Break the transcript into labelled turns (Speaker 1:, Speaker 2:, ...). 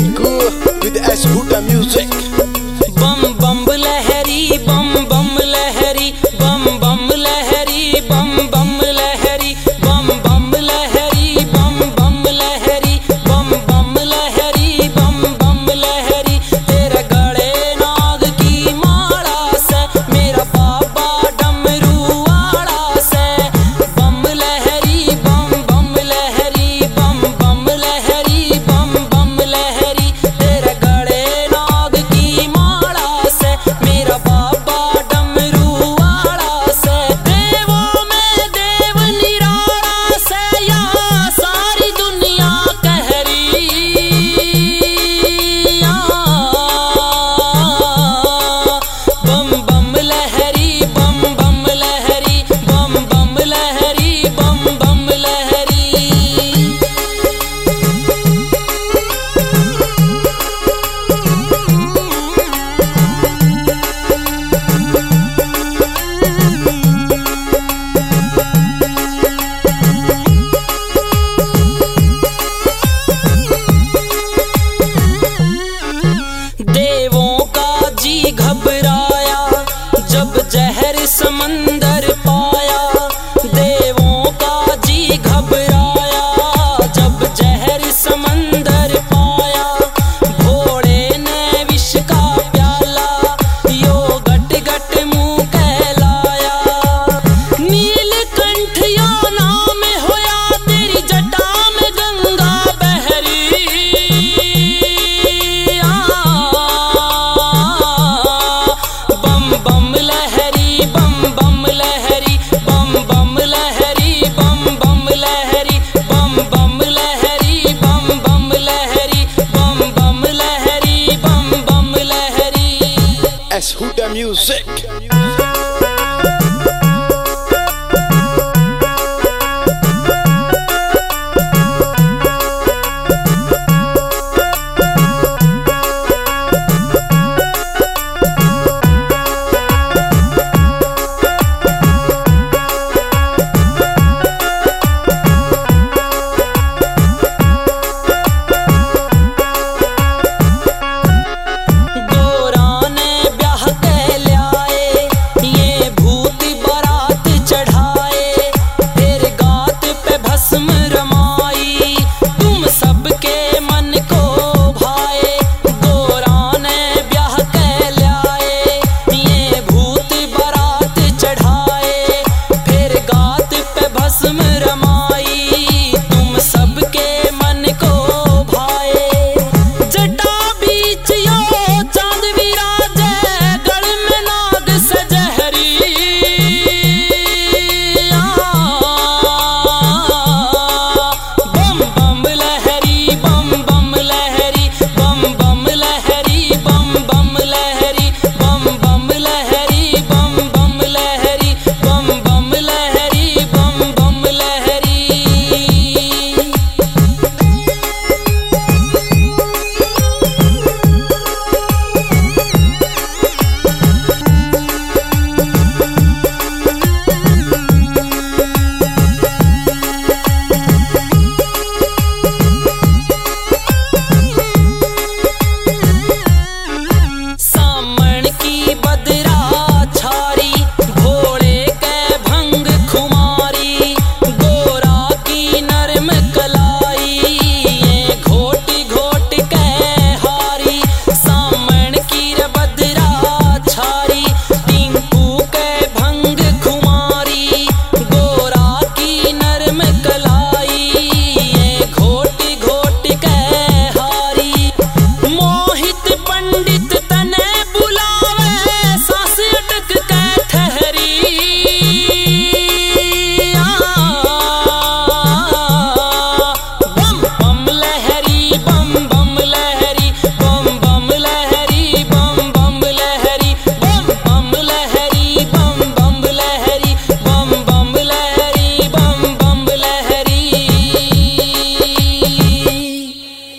Speaker 1: Tinku with S Huda Music.
Speaker 2: बम बम लहरी बम बम लहरी बम बम लहरी बम बम लहरी बम बम लहरी बम बम लहरी बम बम लहरी बम बम लहरी। तेरे गले नाग की माला से मेरा बाबा डमरू वाला से। बम लहरी बम बम लहरी बम बम लहरी बम बम लहरी। तेरे गले नाग की माला से मेरा बाबा डमरू वाला से। देवों में देव निराला से यहाँ सारी दुनिया कह रही। बम बम लहरी बम बम लहरी बम बम लहरी बम बम लहरी। देवों का जी घबराया जब जहर समंदर पाया। देवों का जी घबराया जब जहर समंदर पाया। भोले ने विष का प्याला यो गट गट मुंह कहलाया। नीलकंठ यो नाम होया तेरी जटा में गंगा बहरी। बम बम लहरी बम बम लहरी बम बम लहरी बम बम लहरी बम बम लहरी बम बम लहरी बम बम लहरी बम बम लहरी।
Speaker 1: S Huda Music.